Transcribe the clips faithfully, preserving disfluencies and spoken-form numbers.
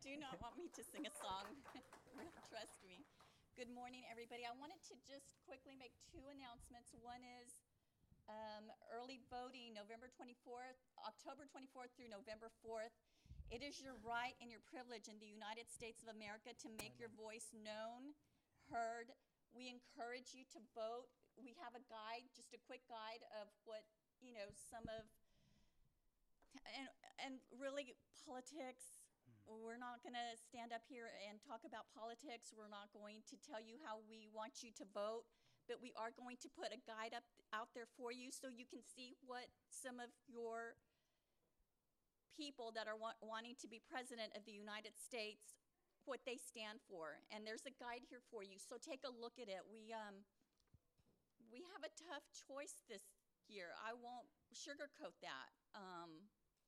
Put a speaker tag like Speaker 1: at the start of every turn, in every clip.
Speaker 1: do not want me to sing a song. Trust me. Good morning, everybody. I wanted to just quickly make two announcements. One is um, early voting, November twenty-fourth, October twenty-fourth through November fourth. It is your right and your privilege in the United States of America to make your voice known, heard. We encourage you to vote. We have a guide, just a quick guide of what, you know, some of, and and really politics. We're not going to stand up here and talk about politics. We're not going to tell you how we want you to vote, but we are going to put a guide up out there for you so you can see what some of your people that are wa- wanting to be president of the United States, what they stand for. And there's a guide here for you, so take a look at it. We um we have a tough choice this year. I won't sugarcoat that. Um,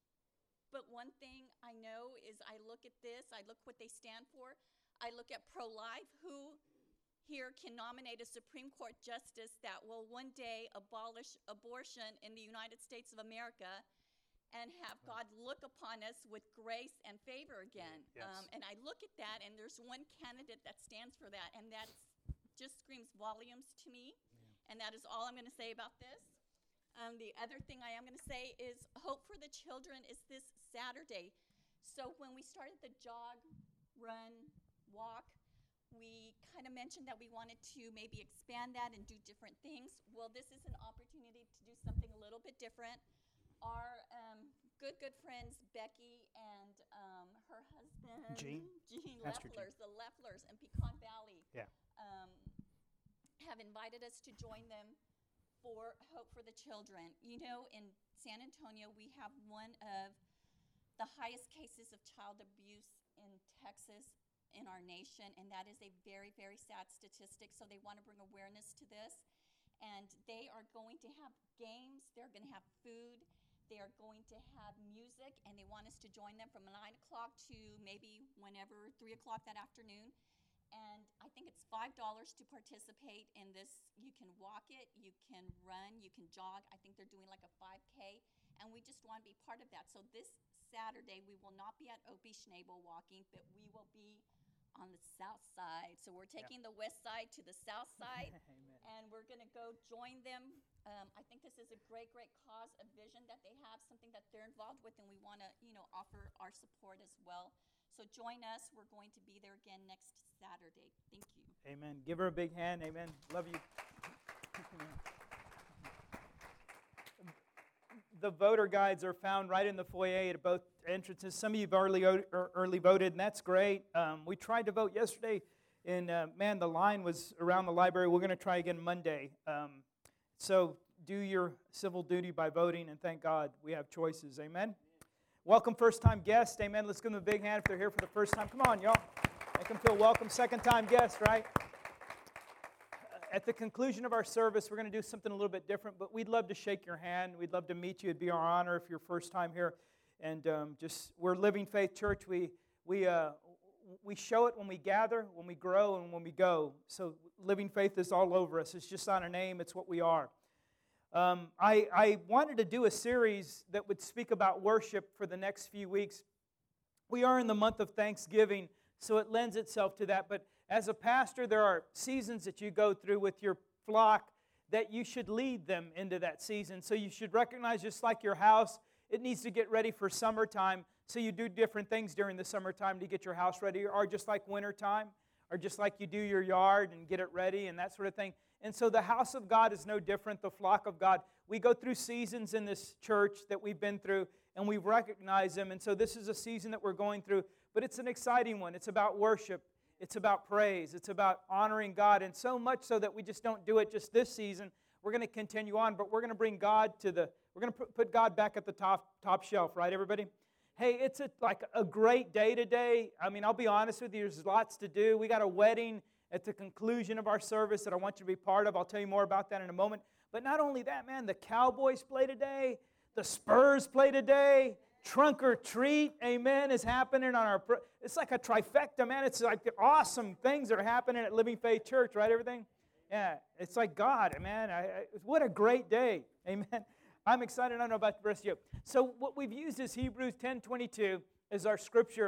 Speaker 1: But one thing I know is I look at this, I look what they stand for. I look at pro-life. Who here can nominate a Supreme Court justice that will one day abolish abortion in the United States of America and have God look upon us with grace and favor again?
Speaker 2: Yes.
Speaker 1: Um, and I look at that, and there's one candidate that stands for that, and that just screams volumes to me. Yeah. And that is all I'm going to say about this. Um, the other thing I am going to say is Hope for the Children is this Saturday. So when we started the jog, run, walk, we kind of mentioned that we wanted to maybe expand that and do different things. Well, this is an opportunity to do something a little bit different. Our um, good, good friends, Becky and um, her husband,
Speaker 2: Gene,
Speaker 1: Gene
Speaker 2: Pastor
Speaker 1: Lefflers, the Lefflers in Pecan Valley,
Speaker 2: Yeah.
Speaker 1: um, have invited us to join them for Hope for the Children. You know, in San Antonio, we have one of the highest cases of child abuse in Texas in our nation, and that is a very, very sad statistic. So they want to bring awareness to this. And they are going to have games, they're going to have food, they are going to have music, and they want us to join them from nine o'clock to maybe whenever, three o'clock that afternoon. And I think it's five dollars to participate in this. You can walk it, you can run, you can jog. I think they're doing like a five K, and we just want to be part of that. So this Saturday, we will not be at Opie Schnabel walking, but we will be on the south side. So we're taking yeah. the west side to the south side, and we're going to go join them. Um, I think this is a great, great cause, a vision that they have, something that they're involved with, and we want to, you know, offer our support as well. So join us. We're going to be there again next Saturday. Thank you.
Speaker 2: Amen. Give her a big hand. Amen. Love you. The voter guides are found right in the foyer at both entrances. Some of you have early, early voted, and that's great. Um, we tried to vote yesterday, and uh, man, the line was around the library. We're going to try again Monday. Um, so do your civil duty by voting, and thank God we have choices. Amen. Welcome first-time guests. Amen. Let's give them a big hand if they're here for the first time. Come on, y'all. Make them feel welcome. Second-time guests, right? At the conclusion of our service, we're going to do something a little bit different, but we'd love to shake your hand. We'd love to meet you. It'd be our honor if you're first time here. And um, just, we're Living Faith Church. We we uh, we show it when we gather, when we grow, and when we go. So Living Faith is all over us. It's just not a name. It's what we are. Um, I, I wanted to do a series that would speak about worship for the next few weeks. We are in the month of Thanksgiving, so it lends itself to that. But as a pastor, there are seasons that you go through with your flock that you should lead them into that season. So you should recognize, just like your house, it needs to get ready for summertime. So you do different things during the summertime to get your house ready, or just like wintertime, or just like you do your yard and get it ready and that sort of thing. And so the house of God is no different, the flock of God. We go through seasons in this church that we've been through, and we recognize them. And so this is a season that we're going through, but it's an exciting one. It's about worship. It's about praise. It's about honoring God, and so much so that we just don't do it just this season. We're going to continue on, but we're going to bring God to the, we're going to put God back at the top top shelf, right, everybody? Hey, it's a, like a great day today. I mean, I'll be honest with you, there's lots to do. We got a wedding at the conclusion of our service that I want you to be part of. I'll tell you more about that in a moment. But not only that, man, the Cowboys play today, the Spurs play today, Trunk or Treat, amen, is happening on our, it's like a trifecta, man. It's like the awesome things that are happening at Living Faith Church, right, everything? Yeah, it's like God, man. I, I, what a great day, amen. I'm excited. I don't know about the rest of you. So what we've used is Hebrews ten twenty-two as our scripture.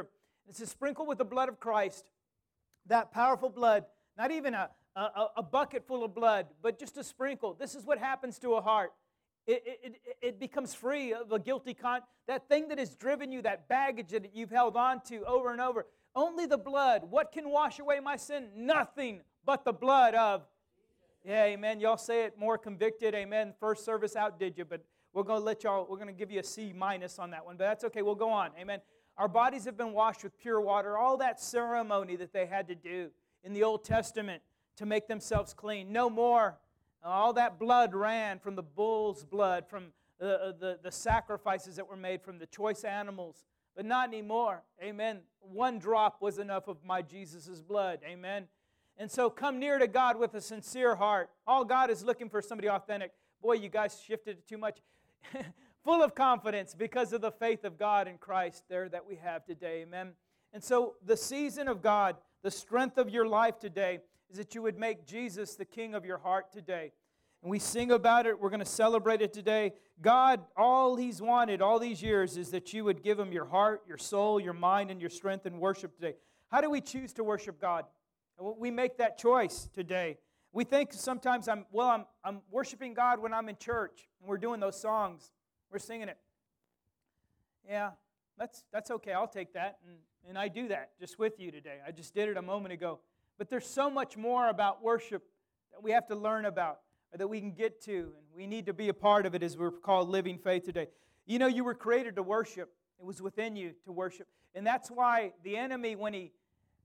Speaker 2: It says, sprinkle with the blood of Christ, that powerful blood, not even a, a, a bucket full of blood, but just a sprinkle. This is what happens to a heart. It, it, it, it becomes free of a guilty con. That thing that has driven you, that baggage that you've held on to over and over. Only the blood. What can wash away my sin? Nothing but the blood of. Yeah, amen. Y'all say it more convicted. Amen. First service outdid you, but we're going to let y'all, we're going to give you a C minus on that one, but that's okay. We'll go on. Amen. Our bodies have been washed with pure water. All that ceremony that they had to do in the Old Testament to make themselves clean. No more. All that blood ran from the bull's blood, from the, the, the sacrifices that were made from the choice animals. But not anymore. Amen. One drop was enough of my Jesus' blood. Amen. And so come near to God with a sincere heart. All God is looking for somebody authentic. Boy, you guys shifted it too much. Full of confidence because of the faith of God in Christ there that we have today. Amen. And so the season of God, the strength of your life today, is that you would make Jesus the king of your heart today. And we sing about it. We're going to celebrate it today. God, all He's wanted all these years is that you would give Him your heart, your soul, your mind, and your strength in worship today. How do we choose to worship God? We make that choice today. We think sometimes, I'm well, I'm, I'm worshiping God when I'm in church, and we're doing those songs. We're singing it. Yeah, that's, that's okay. I'll take that, and, and I do that just with you today. I just did it a moment ago. But there's so much more about worship that we have to learn about, or that we can get to, and we need to be a part of it as we're called Living Faith today. You know, you were created to worship. It was within you to worship. And that's why the enemy, when he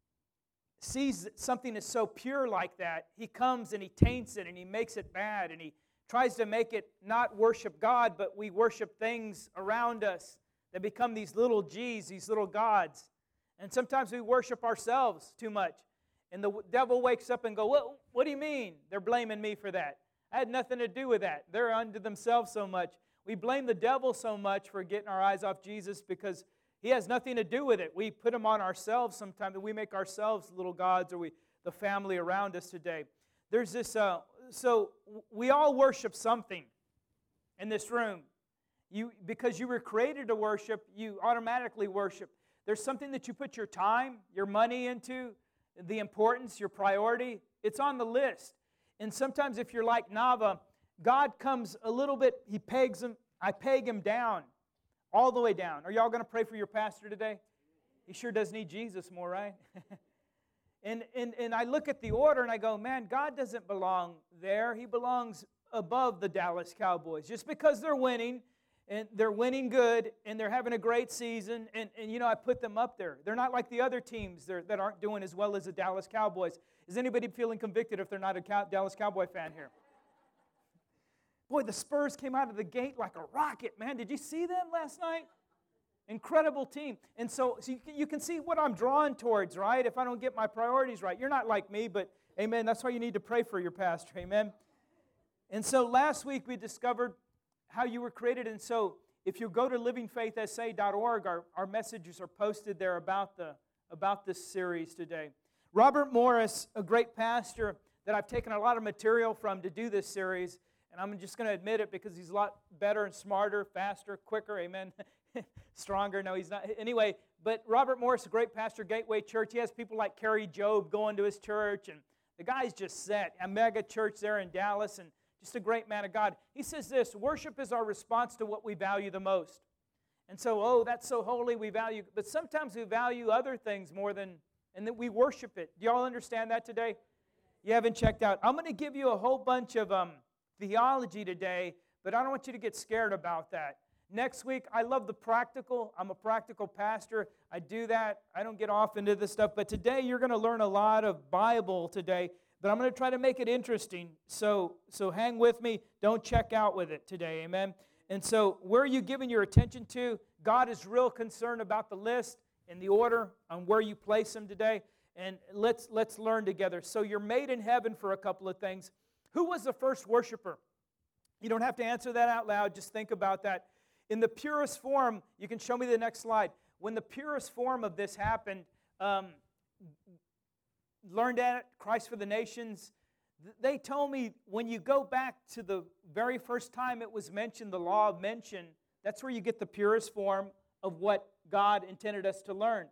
Speaker 2: sees that something is so pure like that, he comes and he taints it and he makes it bad, and he tries to make it not worship God, but we worship things around us that become these little G's, these little gods. And sometimes we worship ourselves too much. And the devil wakes up and goes, what, what do you mean? They're blaming me for that. I had nothing to do with that. They're unto themselves so much. We blame the devil so much for getting our eyes off Jesus because he has nothing to do with it. We put him on ourselves sometimes, and we make ourselves little gods, or we the family around us today. There's this, uh, so we all worship something in this room. You, because you were created to worship, you automatically worship. There's something that you put your time, your money into, the importance, your priority. It's on the list. And sometimes if you're like Nava, God comes a little bit, He pegs him, I peg him down, all the way down. Are y'all going to pray for your pastor today? He sure does need Jesus more, right? and, and, and I look at the order and I go, man, God doesn't belong there. He belongs above the Dallas Cowboys. Just because they're winning, and they're winning good, and they're having a great season, and, and you know, I put them up there. They're not like the other teams that aren't doing as well as the Dallas Cowboys. Is anybody feeling convicted if they're not a Cow- Dallas Cowboy fan here? Boy, the Spurs came out of the gate like a rocket, man. Did you see them last night? Incredible team. And so, so you, can, you can see what I'm drawing towards, right? If I don't get my priorities right. You're not like me, but amen, that's why you need to pray for your pastor, amen? And so last week we discovered how you were created. And so if you go to living faith s a dot org, our, our messages are posted there about, the, about this series today. Robert Morris, a great pastor that I've taken a lot of material from to do this series, and I'm just going to admit it because he's a lot better and smarter, faster, quicker, amen, stronger. No, he's not. Anyway, but Robert Morris, a great pastor, Gateway Church. He has people like Kerry Jobe going to his church, and the guy's just set. A mega church there in Dallas, and just a great man of God. He says this, worship is our response to what we value the most. And so, oh, that's so holy, we value, but sometimes we value other things more than, and that we worship it. Do y'all understand that today? You haven't checked out. I'm going to give you a whole bunch of um, theology today, but I don't want you to get scared about that. Next week, I love the practical. I'm a practical pastor. I do that. I don't get off into this stuff, but today you're going to learn a lot of Bible today. But I'm going to try to make it interesting, so so hang with me. Don't check out with it today, amen? And so where are you giving your attention to? God is real concerned about the list and the order on where you place them today. And let's let's learn together. So you're made in heaven for a couple of things. Who was the first worshiper? You don't have to answer that out loud. Just think about that. In the purest form, you can show me the next slide. When the purest form of this happened, um, learned at it, Christ for the Nations. They told me when you go back to the very first time it was mentioned, the law of mention, that's where you get the purest form of what God intended us to learn.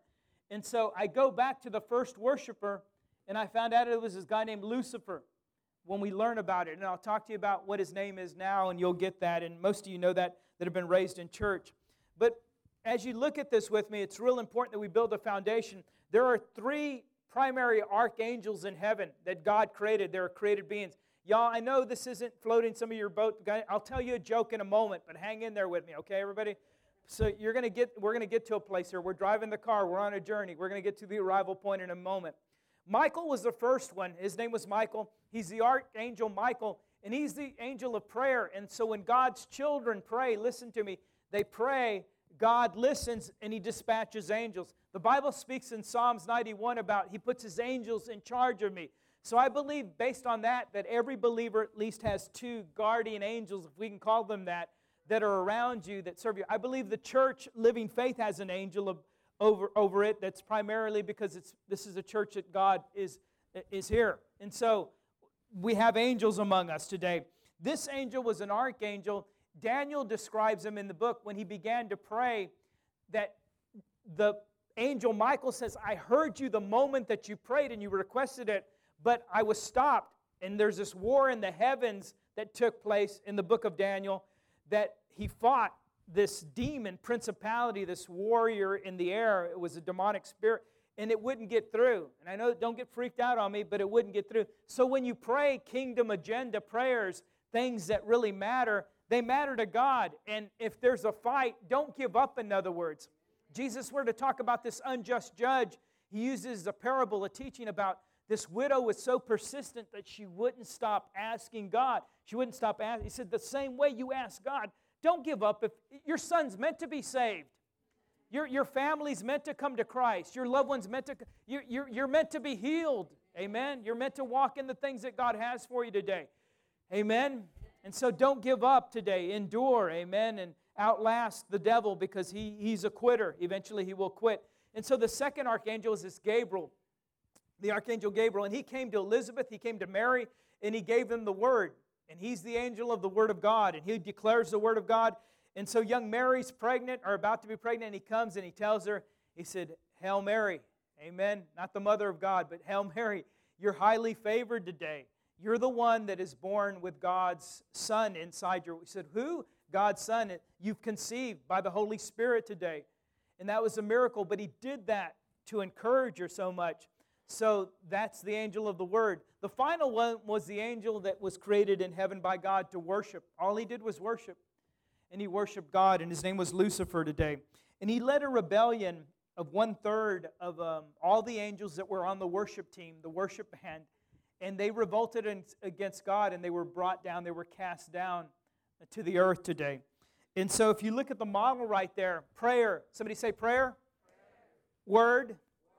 Speaker 2: And so I go back to the first worshiper, and I found out it was this guy named Lucifer when we learn about it. And I'll talk to you about what his name is now, and you'll get that. And most of you know that that have been raised in church. But as you look at this with me, it's real important that we build a foundation. There are three primary archangels in heaven that God created. They're created beings. Y'all, I know this isn't floating some of your boat. I'll tell you a joke in a moment, but hang in there with me, okay, everybody? So you're going to get, we're going to get to a place here. We're driving the car. We're on a journey. We're going to get to the arrival point in a moment. Michael was the first one. His name was Michael. He's the archangel Michael, and he's the angel of prayer. And so when God's children pray, listen to me, they pray, God listens, and He dispatches angels. The Bible speaks in Psalms ninety-one about He puts His angels in charge of me. So I believe, based on that, that every believer at least has two guardian angels, if we can call them that, that are around you, that serve you. I believe the church, Living Faith, has an angel of, over, over it. That's primarily because it's this is a church that God is, is here. And so we have angels among us today. This angel was an archangel. Daniel describes him in the book when he began to pray that the angel Michael says, I heard you the moment that you prayed and you requested it, but I was stopped. And there's this war in the heavens that took place in the book of Daniel, that he fought this demon principality, this warrior in the air. It was a demonic spirit, and it wouldn't get through. And I know, don't get freaked out on me, but it wouldn't get through. So when you pray kingdom agenda prayers, things that really matter, they matter to God. And if there's a fight, don't give up, in other words. Jesus were to talk about this unjust judge. He uses a parable, a teaching about this widow was so persistent that she wouldn't stop asking God. She wouldn't stop asking. He said, the same way you ask God, don't give up. If your son's meant to be saved, your, your family's meant to come to Christ, your loved one's meant to, you're, you're, you're meant to be healed. Amen? You're meant to walk in the things that God has for you today. Amen? And so don't give up today. Endure, amen, and outlast the devil, because he, he's a quitter. Eventually he will quit. And so the second archangel is this Gabriel, the archangel Gabriel, and he came to Elizabeth, he came to Mary, and he gave them the word. And he's the angel of the word of God, and he declares the word of God. And so young Mary's pregnant, or about to be pregnant, and he comes and he tells her, he said, Hail Mary, amen, not the mother of God, but Hail Mary, you're highly favored today. You're the one that is born with God's Son inside your... We said, who? God's Son. You've conceived by the Holy Spirit today. And that was a miracle, but he did that to encourage her so much. So that's the angel of the Word. The final one was the angel that was created in heaven by God to worship. All he did was worship. And he worshiped God, and his name was Lucifer today. And he led a rebellion of one-third of um, all the angels that were on the worship team, the worship band. And they revolted in, against God, and they were brought down, they were cast down to the earth today. And so if you look at the model right there, prayer. Somebody say prayer. Prayer. Word. Word.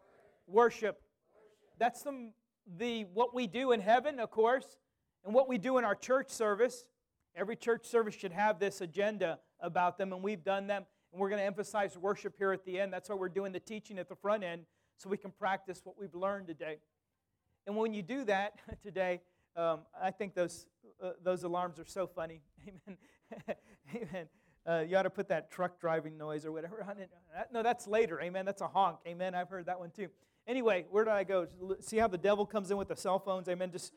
Speaker 2: Worship. That's the, the what we do in heaven, of course, and what we do in our church service. Every church service should have this agenda about them, and we've done them. And we're going to emphasize worship here at the end. That's why we're doing the teaching at the front end, so we can practice what we've learned today. And when you do that today, um, I think those uh, those alarms are so funny. Amen. Amen. Uh, you ought to put that truck driving noise or whatever on it. No, that's later. Amen. That's a honk. Amen. I've heard that one too. Anyway, where did I go? See how the devil comes in with the cell phones? Amen. Just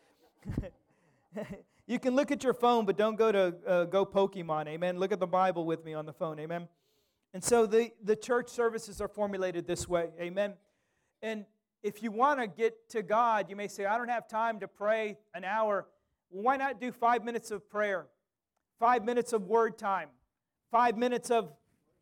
Speaker 2: you can look at your phone, but don't go to uh, go Pokemon. Amen. Look at the Bible with me on the phone. Amen. And so the, the church services are formulated this way. Amen. And if you want to get to God, you may say, I don't have time to pray an hour. Well, why not do five minutes of prayer? Five minutes of word time. Five minutes of...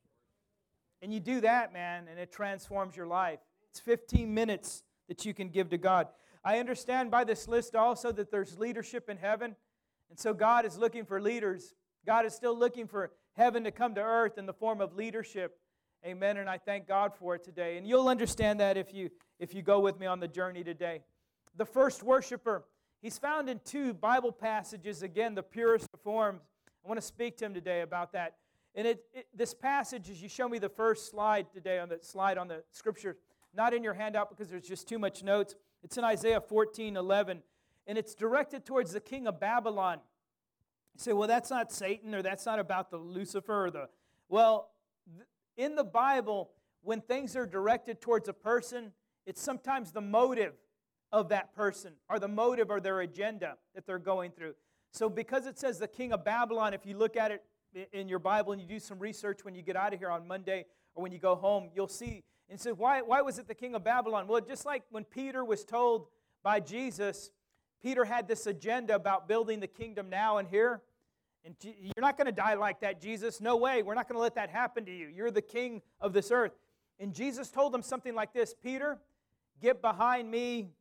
Speaker 2: And you do that, man, and it transforms your life. It's fifteen minutes that you can give to God. I understand by this list also that there's leadership in heaven. And so God is looking for leaders. God is still looking for heaven to come to earth in the form of leadership. Amen, and I thank God for it today. And you'll understand that if you if you go with me on the journey today. The first worshiper, he's found in two Bible passages, again, the purest of forms. I want to speak to him today about that. And it, it, this passage, as you show me the first slide today, on the slide on the scripture, not in your handout because there's just too much notes. It's in Isaiah fourteen eleven, and it's directed towards the king of Babylon. You say, well, that's not Satan, or that's not about the Lucifer, or the... Well, th- in the Bible, when things are directed towards a person, it's sometimes the motive of that person, or the motive or their agenda that they're going through. So because it says the king of Babylon, if you look at it in your Bible and you do some research when you get out of here on Monday or when you go home, you'll see. And so why, why was it the king of Babylon? Well, just like when Peter was told by Jesus, Peter had this agenda about building the kingdom now and here. And you're not going to die like that, Jesus. No way. We're not going to let that happen to you. You're the king of this earth. And Jesus told him something like this, Peter, get behind me.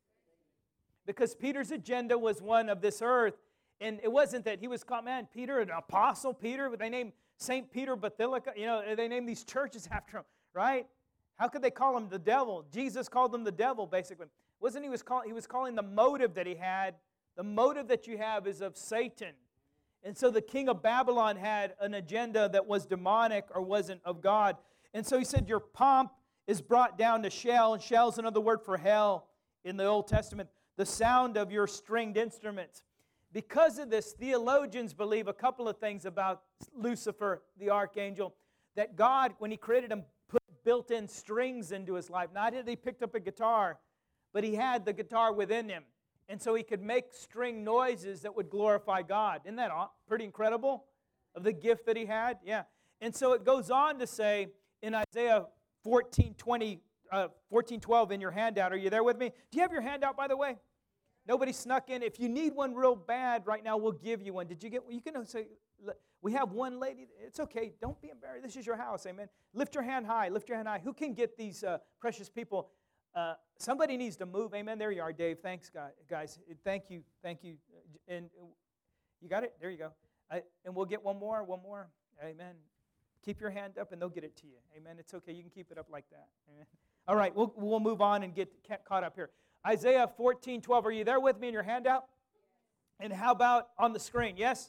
Speaker 2: Because Peter's agenda was one of this earth. And it wasn't that he was called, man, Peter, an apostle Peter. They named Saint Peter Basilica. You know, they named these churches after him, right? How could they call him the devil? Jesus called him the devil, basically. Wasn't he was calling, he was calling the motive that he had. The motive that you have is of Satan. And so the king of Babylon had an agenda that was demonic or wasn't of God. And so he said, your pomp is brought down to Sheol. And Sheol is another word for hell in the Old Testament. The sound of your stringed instruments. Because of this, theologians believe a couple of things about Lucifer, the archangel. That God, when he created him, put built-in strings into his life. Not that he picked up a guitar, but he had the guitar within him. And so he could make string noises that would glorify God. Isn't that pretty incredible? Of the gift that he had? Yeah. And so it goes on to say in Isaiah fourteen twenty, uh, fourteen twelve in your handout. Are you there with me? Do you have your handout, by the way? Nobody snuck in. If you need one real bad right now, we'll give you one. Did you get one? You can say, we have one lady. It's okay. Don't be embarrassed. This is your house. Amen. Lift your hand high. Lift your hand high. Who can get these uh, precious people? Uh, somebody needs to move. Amen. There you are, Dave. Thanks, guys. Thank you. Thank you. And you got it? There you go. I, and we'll get one more. One more. Amen. Keep your hand up and they'll get it to you. Amen. It's okay. You can keep it up like that. Amen. All right. We'll, we'll move on and get caught up here. Isaiah fourteen twelve. Are you there with me in your handout? And how about on the screen? Yes?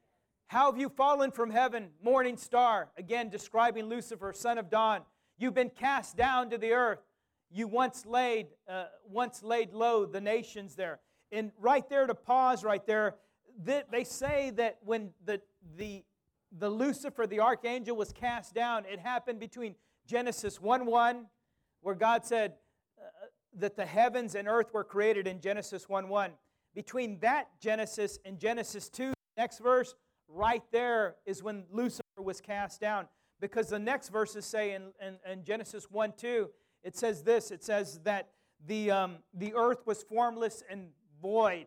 Speaker 2: How have you fallen from heaven, morning star? Again, describing Lucifer, son of dawn. You've been cast down to the earth. You once laid, uh, once laid low the nations there. And right there, to pause right there, they, they say that when the, the, the Lucifer, the archangel, was cast down, it happened between Genesis one one, where God said uh, that the heavens and earth were created in Genesis one one. Between that Genesis and Genesis two, next verse, right there is when Lucifer was cast down. Because the next verses say in, in, in Genesis one two, it says this, it says that the, um, the earth was formless and void.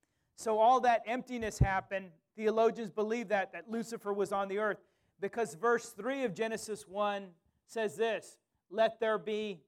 Speaker 2: So all that emptiness happened. Theologians believe that, that Lucifer was on the earth. Because verse three of Genesis one says this, let there be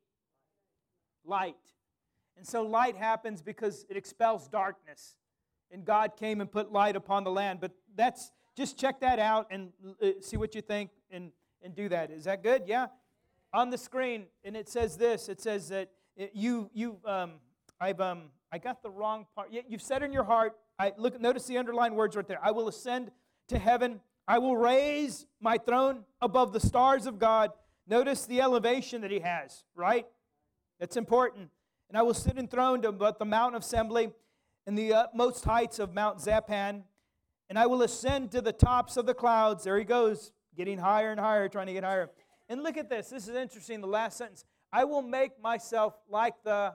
Speaker 2: light. And so light happens because it expels darkness. And God came and put light upon the land. But that's, just check that out and uh, see what you think and, and do that. Is that good? Yeah? On the screen, and it says this. It says that it, you, you, um, I've, um, I got the wrong part. You've said in your heart, I look. Notice the underlined words right there. I will ascend to heaven. I will raise my throne above the stars of God. Notice the elevation that he has, right? That's important. And I will sit enthroned above the mountain of assembly in the utmost heights of Mount Zapan. And I will ascend to the tops of the clouds. There he goes, getting higher and higher, trying to get higher. And look at this. This is interesting, the last sentence. I will make myself like the...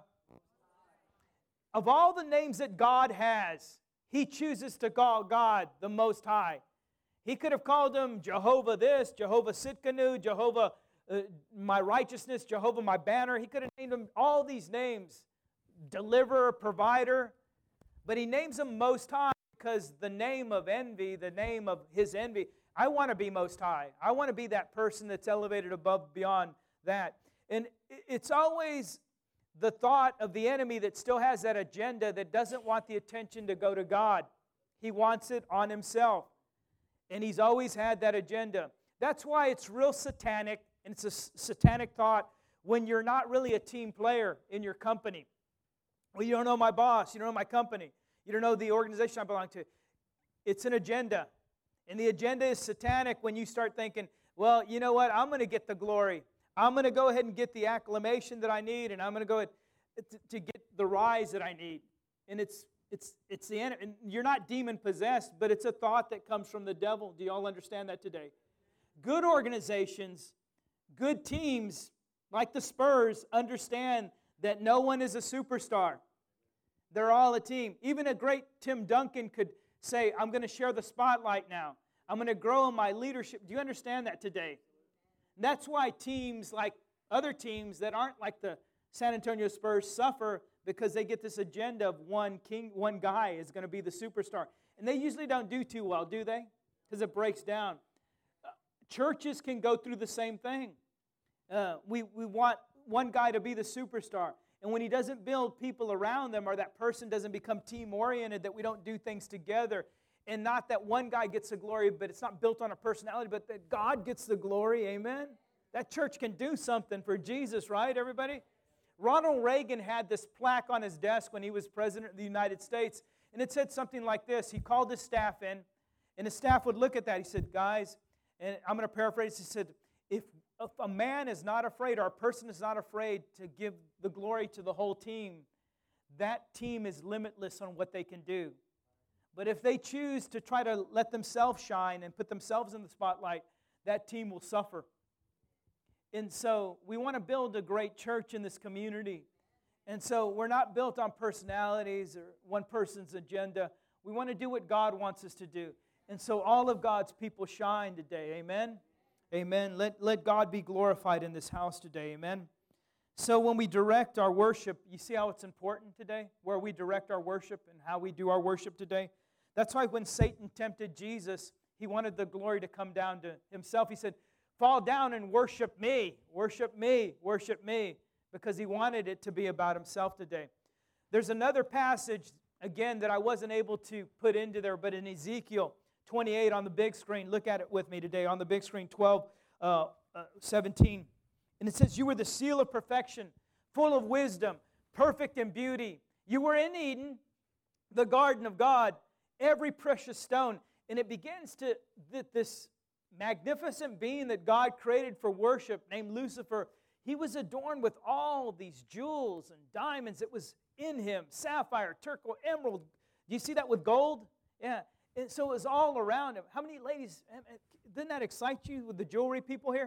Speaker 2: Of all the names that God has, he chooses to call God the Most High. He could have called him Jehovah this, Jehovah Sitkanu, Jehovah uh, my righteousness, Jehovah my banner. He could have named him all these names, deliverer, provider. But he names him Most High because the name of envy, the name of his envy, I want to be Most High. I want to be that person that's elevated above, beyond that. And it's always the thought of the enemy that still has that agenda that doesn't want the attention to go to God. He wants it on himself. And he's always had that agenda. That's why it's real satanic, and it's a satanic thought when you're not really a team player in your company. Well, you don't know my boss. You don't know my company. You don't know the organization I belong to. It's an agenda. And the agenda is satanic when you start thinking, well, you know what? I'm going to get the glory. I'm going to go ahead and get the acclamation that I need, and I'm going to go ahead to, to get the rise that I need. And it's it's it's the and you're not demon possessed, but it's a thought that comes from the devil. Do you all understand that today? Good organizations Good teams, like the Spurs, understand that no one is a superstar. They're all a team. Even a great Tim Duncan could say, I'm going to share the spotlight now. I'm going to grow in my leadership. Do you understand that today? That's why teams like other teams that aren't like the San Antonio Spurs suffer, because they get this agenda of one king, one guy is going to be the superstar. And they usually don't do too well, do they? Because it breaks down. Uh, churches can go through the same thing. Uh, we, we want one guy to be the superstar. And when he doesn't build people around them, or that person doesn't become team-oriented, that we don't do things together, and not that one guy gets the glory, but it's not built on a personality, but that God gets the glory, amen? That church can do something for Jesus, right, everybody? Ronald Reagan had this plaque on his desk when he was president of the United States, and it said something like this. He called his staff in, and his staff would look at that. He said, guys, and I'm going to paraphrase, he said, if, if a man is not afraid, or a person is not afraid to give the glory to the whole team, that team is limitless on what they can do. But if they choose to try to let themselves shine and put themselves in the spotlight, that team will suffer. And so we want to build a great church in this community. And so we're not built on personalities or one person's agenda. We want to do what God wants us to do. And so all of God's people shine today. Amen? Amen. Let, let God be glorified in this house today. Amen? So when we direct our worship, you see how it's important today? Where we direct our worship and how we do our worship today? That's why when Satan tempted Jesus, he wanted the glory to come down to himself. He said, fall down and worship me, worship me, worship me, because he wanted it to be about himself today. There's another passage, again, that I wasn't able to put into there, but in Ezekiel twenty-eight on the big screen, look at it with me today, on the big screen, twelve, uh, uh, seventeen. And it says, you were the seal of perfection, full of wisdom, perfect in beauty. You were in Eden, the garden of God, every precious stone. And it begins to, that this magnificent being that God created for worship, named Lucifer, he was adorned with all these jewels and diamonds. It was in him, sapphire, turquoise, emerald. Do you see that with gold? Yeah. And so it was all around him. How many ladies, didn't that excite you with the jewelry people here?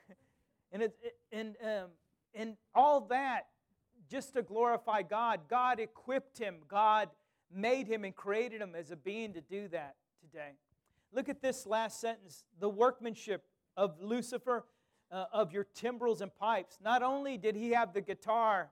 Speaker 2: and it, it, and um, and all that just to glorify God. God equipped him. God made him and created him as a being to do that today. Look at this last sentence. The workmanship of Lucifer, uh, of your timbrels and pipes. Not only did he have the guitar,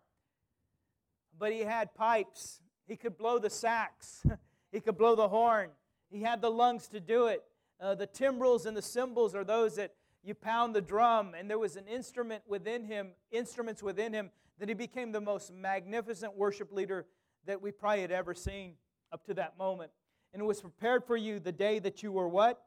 Speaker 2: but he had pipes. He could blow the sax. He could blow the horn. He had the lungs to do it. Uh, the timbrels and the cymbals are those that you pound the drum. And there was an instrument within him, instruments within him, that he became the most magnificent worship leader that we probably had ever seen up to that moment. And it was prepared for you the day that you were what?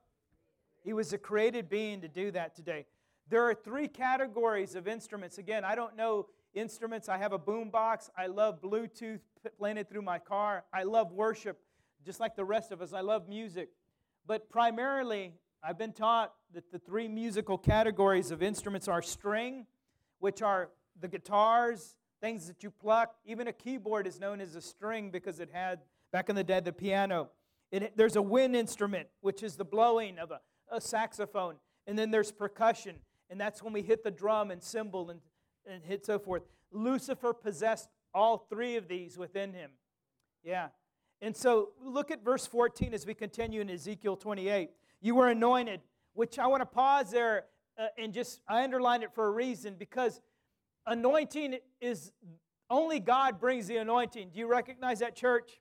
Speaker 2: He was a created being to do that today. There are three categories of instruments. Again, I don't know instruments. I have a boom box. I love Bluetooth playing it through my car. I love worship, just like the rest of us. I love music. But primarily, I've been taught that the three musical categories of instruments are string, which are the guitars, things that you pluck. Even a keyboard is known as a string because it had, back in the day, the piano. It, there's a wind instrument, which is the blowing of a, a saxophone. And then there's percussion, and that's when we hit the drum and cymbal and, and hit so forth. Lucifer possessed all three of these within him. Yeah. And so look at verse fourteen as we continue in Ezekiel twenty-eight. You were anointed, which I want to pause there uh, and just, I underlined it for a reason, because anointing is, only God brings the anointing. Do you recognize that, church?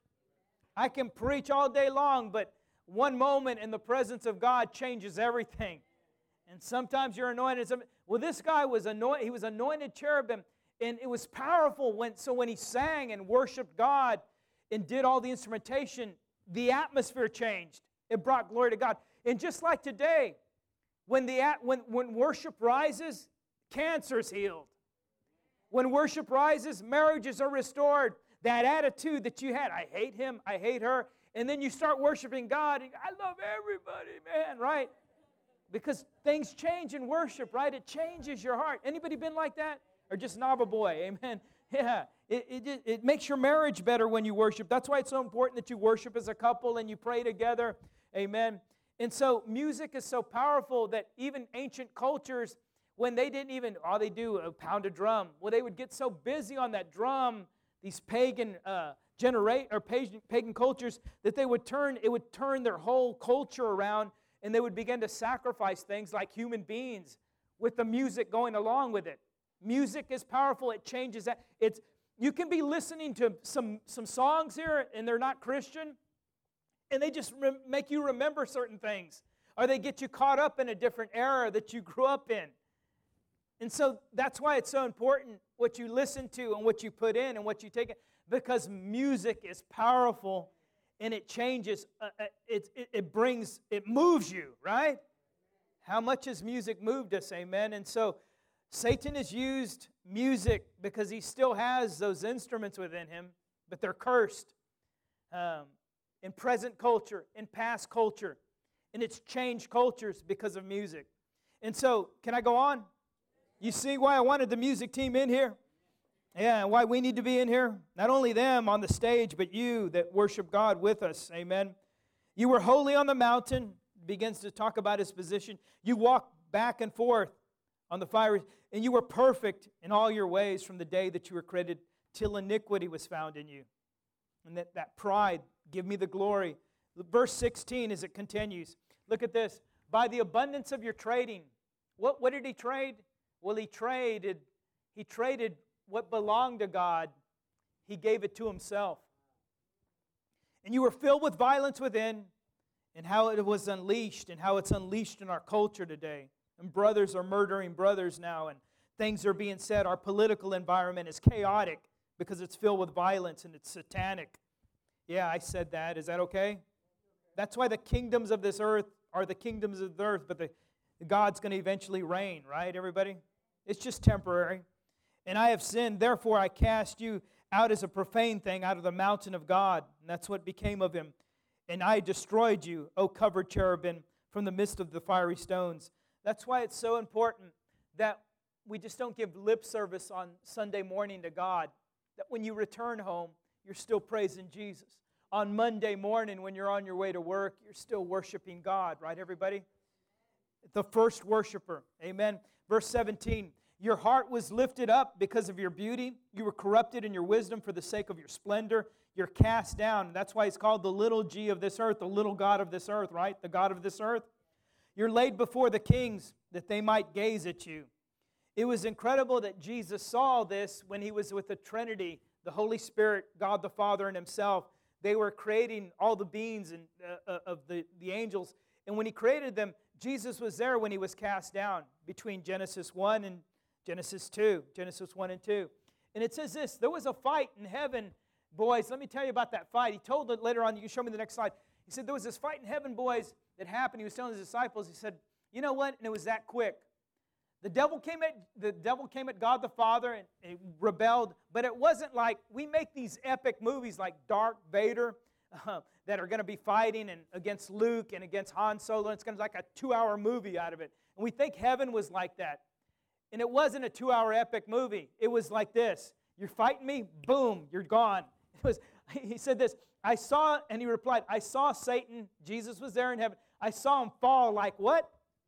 Speaker 2: I can preach all day long, but one moment in the presence of God changes everything. And sometimes you're anointed. Well, this guy was anointed. He was anointed cherubim, and it was powerful. When so when he sang and worshiped God and did all the instrumentation, the atmosphere changed. It brought glory to God. And just like today, when the when when worship rises, cancer is healed. When worship rises, marriages are restored. That attitude that you had, I hate him, I hate her, and then you start worshiping God, and I love everybody, man, right? Because things change in worship, right? It changes your heart. Anybody been like that? Or just Nava boy, amen? Yeah, it, it, it makes your marriage better when you worship. That's why it's so important that you worship as a couple and you pray together, amen? And so music is so powerful that even ancient cultures when they didn't even, all they do, uh, pound a drum. Well, they would get so busy on that drum, these pagan uh, generate or pagan, pagan cultures, that they would turn, it would turn their whole culture around, and they would begin to sacrifice things like human beings with the music going along with it. Music is powerful. It changes that. It's, you can be listening to some, some songs here, and they're not Christian, and they just re- make you remember certain things, or they get you caught up in a different era that you grew up in. And so that's why it's so important what you listen to and what you put in and what you take in, because music is powerful, and it changes, uh, it, it, it brings, it moves you, right? How much has music moved us, amen? And so Satan has used music because he still has those instruments within him, but they're cursed um, in present culture, in past culture, and it's changed cultures because of music. And so, can I go on? You see why I wanted the music team in here? Yeah, why we need to be in here? Not only them on the stage, but you that worship God with us. Amen. You were holy on the mountain. Begins to talk about his position. You walked back and forth on the fire, and you were perfect in all your ways from the day that you were created till iniquity was found in you. And that, that pride, give me the glory. Verse sixteen as it continues. Look at this. By the abundance of your trading. What, what did he trade? Well, he traded, he traded what belonged to God. He gave it to himself. And you were filled with violence within, and how it was unleashed, and how it's unleashed in our culture today. And brothers are murdering brothers now, and things are being said. Our political environment is chaotic because it's filled with violence and it's satanic. Yeah, I said that. Is that okay? That's why the kingdoms of this earth are the kingdoms of the earth, but the, God's going to eventually reign, right, everybody? It's just temporary. And I have sinned, therefore I cast you out as a profane thing out of the mountain of God. And that's what became of him. And I destroyed you, O covered cherubim, from the midst of the fiery stones. That's why it's so important that we just don't give lip service on Sunday morning to God. That when you return home, you're still praising Jesus. On Monday morning, when you're on your way to work, you're still worshiping God, right, everybody? The first worshiper, amen. Verse seventeen, your heart was lifted up because of your beauty. You were corrupted in your wisdom for the sake of your splendor. You're cast down. That's why he's called the little g of this earth, the little god of this earth, right? The God of this earth. You're laid before the kings that they might gaze at you. It was incredible that Jesus saw this when he was with the Trinity, the Holy Spirit, God the Father, and himself. They were creating all the beings and, uh, of the, the angels. And when he created them, Jesus was there when he was cast down between Genesis one and Genesis two. Genesis one and two. And it says this, there was a fight in heaven, boys. Let me tell you about that fight. He told it later on. You can show me the next slide. He said there was this fight in heaven, boys, that happened. He was telling his disciples, he said, you know what? And it was that quick. The devil came at the devil came at God the Father and, and rebelled, but it wasn't like we make these epic movies like Darth Vader uh, that are going to be fighting and against Luke and against Han Solo. And it's going to be like a two-hour movie out of it. And we think heaven was like that. And it wasn't a two-hour epic movie. It was like this. You're fighting me, boom, you're gone. It was, he said this, I saw, and he replied, I saw Satan, Jesus was there in heaven, I saw him fall like what?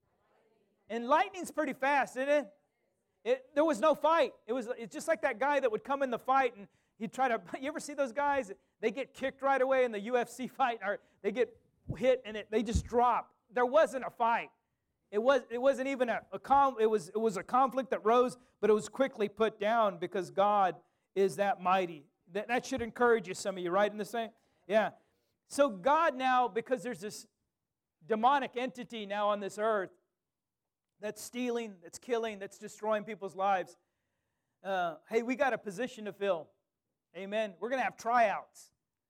Speaker 2: And lightning's pretty fast, isn't it? It there was no fight. It was it's just like that guy that would come in the fight and he'd try to, you ever see those guys? They get kicked right away in the U F C fight, or they get hit and it, they just drop. There wasn't a fight. It was it wasn't even a, a com, it was it was a conflict that rose, but it was quickly put down because God is that mighty. That that should encourage you, some of you, right? In the same? Yeah. So God now, because there's this demonic entity now on this earth that's stealing, that's killing, that's destroying people's lives. Uh, hey, we got a position to fill. Amen. We're going to have tryouts.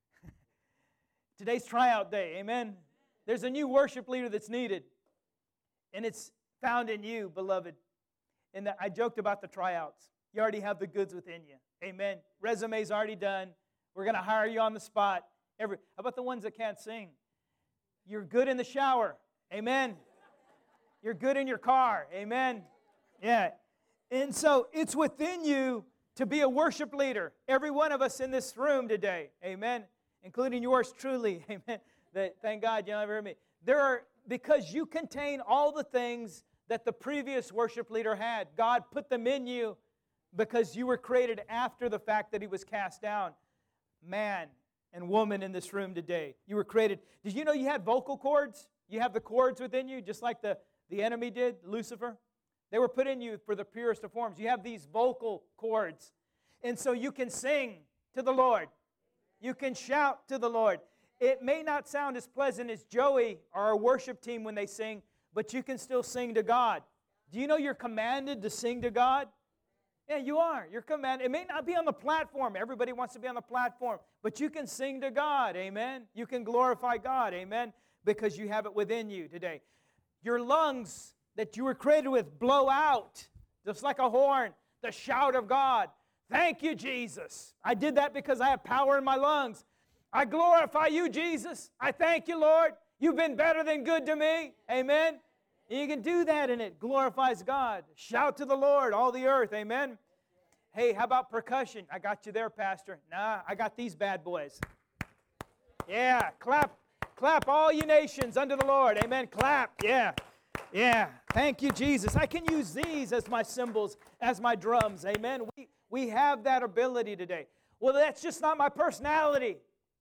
Speaker 2: Today's tryout day. Amen. There's a new worship leader that's needed. And it's found in you, beloved. And the, I joked about the tryouts. You already have the goods within you. Amen. Resume's already done. We're going to hire you on the spot. Every, how about the ones that can't sing? You're good in the shower. Amen. You're good in your car. Amen. Yeah. And so it's within you to be a worship leader. Every one of us in this room today. Amen. Including yours truly. Amen. That, thank God you don't ever hear me. There are, because you contain all the things that the previous worship leader had. God put them in you because you were created after the fact that he was cast down. Man and woman in this room today, you were created. Did you know you had vocal cords? You have the cords within you, just like the, the enemy did, Lucifer. They were put in you for the purest of forms. You have these vocal cords. And so you can sing to the Lord. You can shout to the Lord. It may not sound as pleasant as Joey or our worship team when they sing, but you can still sing to God. Do you know you're commanded to sing to God? Yeah, you are. You're commanded. It may not be on the platform. Everybody wants to be on the platform. But you can sing to God. Amen. You can glorify God. Amen. Because you have it within you today. Your lungs that you were created with blow out, just like a horn, the shout of God. Thank you, Jesus. I did that because I have power in my lungs. I glorify you, Jesus. I thank you, Lord. You've been better than good to me. Amen. And you can do that, and it glorifies God. Shout to the Lord, all the earth. Amen. Hey, how about percussion? I got you there, Pastor. Nah, I got these bad boys. Yeah, clap, clap all you nations unto the Lord. Amen. Clap. Yeah. Yeah. Thank you, Jesus. I can use these as my cymbals, as my drums. Amen. We, we have that ability today. Well, that's just not my personality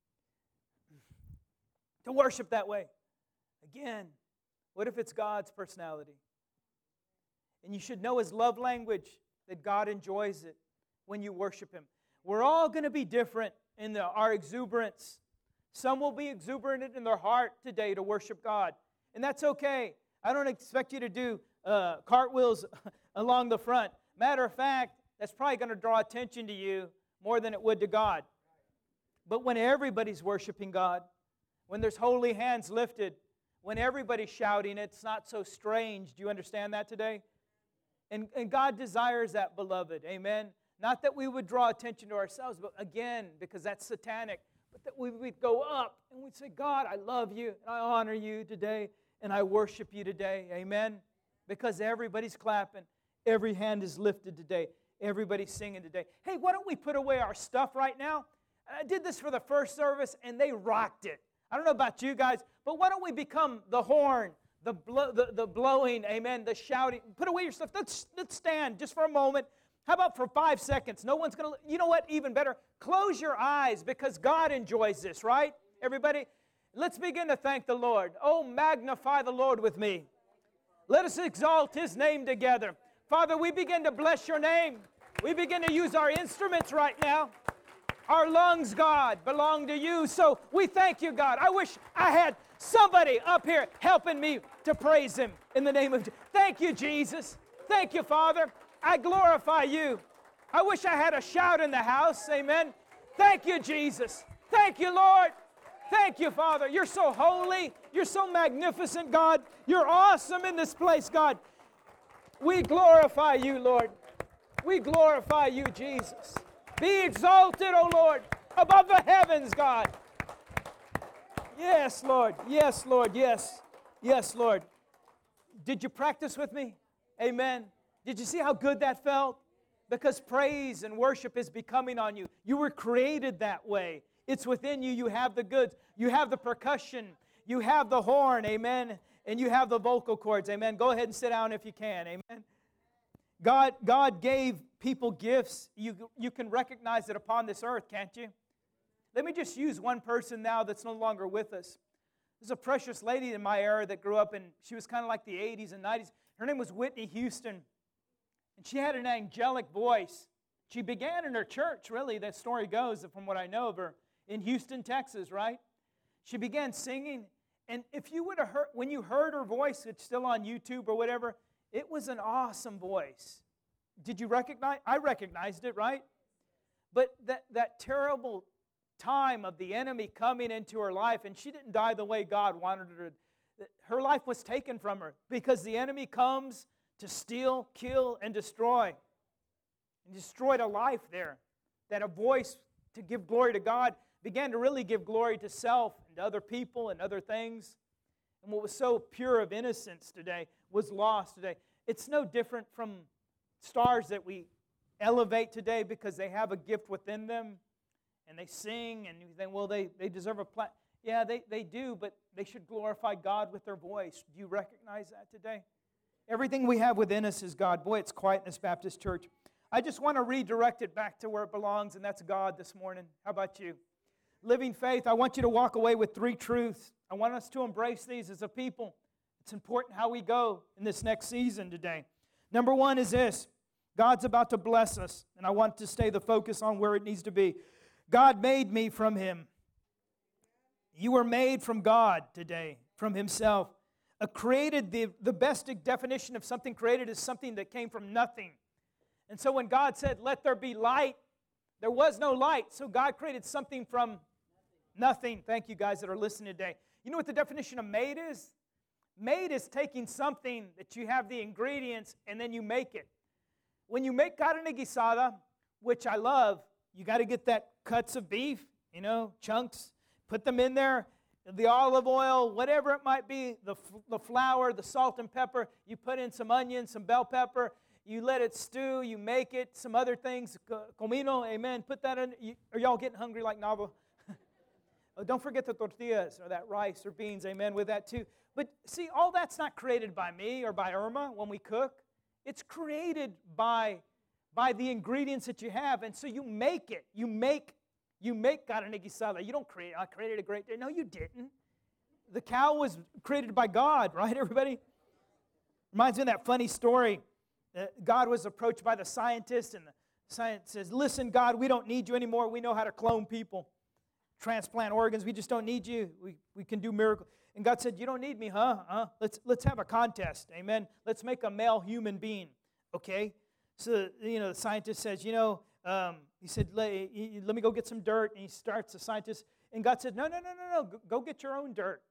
Speaker 2: to worship that way. Again, what if it's God's personality? And you should know His love language, that God enjoys it when you worship Him. We're all going to be different in the, our exuberance. Some will be exuberant in their heart today to worship God. And that's okay. I don't expect you to do uh, cartwheels along the front. Matter of fact, that's probably going to draw attention to you more than it would to God. But when everybody's worshiping God, when there's holy hands lifted, when everybody's shouting, it's not so strange. Do you understand that today? And, and God desires that, beloved. Amen? Not that we would draw attention to ourselves, but again, because that's satanic, but that we would go up and we'd say, God, I love you, and I honor you today, and I worship you today. Amen? Because everybody's clapping. Every hand is lifted today. Everybody's singing today. Hey, why don't we put away our stuff right now? I did this for the first service, and they rocked it. I don't know about you guys, but why don't we become the horn, the, blow, the, the blowing, amen, the shouting. Put away your stuff. Let's, let's stand just for a moment. How about for five seconds? No one's going to, you know what, even better, close your eyes because God enjoys this, right? Everybody, let's begin to thank the Lord. Oh, magnify the Lord with me. Let us exalt His name together. Father, we begin to bless your name. We begin to use our instruments right now. Our lungs, God, belong to you. So we thank you, God. I wish I had somebody up here helping me to praise Him in the name of Jesus. Thank you, Jesus. Thank you, Father. I glorify you. I wish I had a shout in the house. Amen. Thank you, Jesus. Thank you, Lord. Thank you, Father. You're so holy. You're so magnificent, God. You're awesome in this place, God. We glorify you, Lord. We glorify you, Jesus. Be exalted, O Lord, above the heavens, God. Yes, Lord. Yes, Lord. Yes. Yes, Lord. Did you practice with me? Amen. Did you see how good that felt? Because praise and worship is becoming on you. You were created that way. It's within you. You have the goods. You have the percussion. You have the horn. Amen. And you have the vocal cords. Amen. Go ahead and sit down if you can. Amen. God, God gave people gifts. You, you can recognize it upon this earth, can't you? Let me just use one person now that's no longer with us. There's a precious lady in my era that grew up in, she was kind of like the eighties and nineties. Her name was Whitney Houston. And she had an angelic voice. She began in her church, really, that story goes, from what I know of her, in Houston, Texas, right? She began singing. And if you would have heard, when you heard her voice, it's still on YouTube or whatever, it was an awesome voice. Did you recognize? I recognized it, right? But that, that terrible time of the enemy coming into her life, and she didn't die the way God wanted her to. Her life was taken from her because the enemy comes to steal, kill, and destroy. And destroyed a life there. That a voice to give glory to God began to really give glory to self and to other people and other things. And what was so pure of innocence today was lost today. It's no different from stars that we elevate today because they have a gift within them and they sing and you think, well, they, they deserve a plat. Yeah, they, they do, but they should glorify God with their voice. Do you recognize that today? Everything we have within us is God. Boy, it's quiet in this Baptist church. I just want to redirect it back to where it belongs, and that's God this morning. How about you? Living faith, I want you to walk away with three truths. I want us to embrace these as a people. It's important how we go in this next season today. Number one is this. God's about to bless us, and I want to stay the focus on where it needs to be. God made me from Him. You were made from God today, from Himself. A created, the, the best definition of something created is something that came from nothing. And so when God said, let there be light, there was no light. So God created something from nothing. Thank you guys that are listening today. You know what the definition of made is? Made is taking something that you have the ingredients and then you make it. When you make carne guisada, which I love, you got to get that cuts of beef, you know, chunks, put them in there. The olive oil, whatever it might be, the, the flour, the salt and pepper, you put in some onion, some bell pepper, you let it stew, you make it, some other things, comino, amen, put that in. You, are y'all getting hungry like Nava? Oh, don't forget the tortillas or that rice or beans, amen, with that too. But see, all that's not created by me or by Irma when we cook. It's created by, by the ingredients that you have, and so you make it. You make You make carne guisada. You don't create, I created a great day. No, you didn't. The cow was created by God, right, everybody? Reminds me of that funny story. That God was approached by the scientist, and the scientist says, listen, God, we don't need you anymore. We know how to clone people, transplant organs. We just don't need you. We, we can do miracles. And God said, you don't need me, huh? huh? Let's, let's have a contest, amen? Let's make a male human being, okay? So, you know, the scientist says, you know, Um, he said, let, let me go get some dirt. And he starts, the scientist. And God said, no, no, no, no, no. Go, go get your own dirt.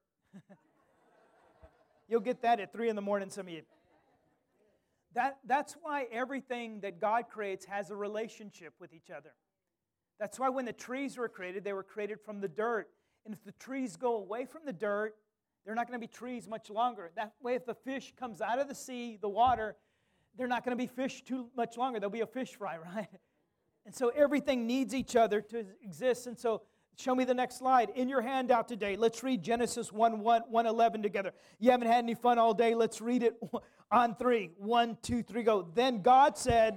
Speaker 2: You'll get that at three in the morning, some of you. That, that's why everything that God creates has a relationship with each other. That's why when the trees were created, they were created from the dirt. And if the trees go away from the dirt, they're not going to be trees much longer. That way, if the fish comes out of the sea, the water, they're not going to be fish too much longer. There'll be a fish fry, right? And so everything needs each other to exist. And so show me the next slide. In your handout today, let's read Genesis one, one, one eleven together. You haven't had any fun all day. Let's read it on three. One, two, three, go. Then God said,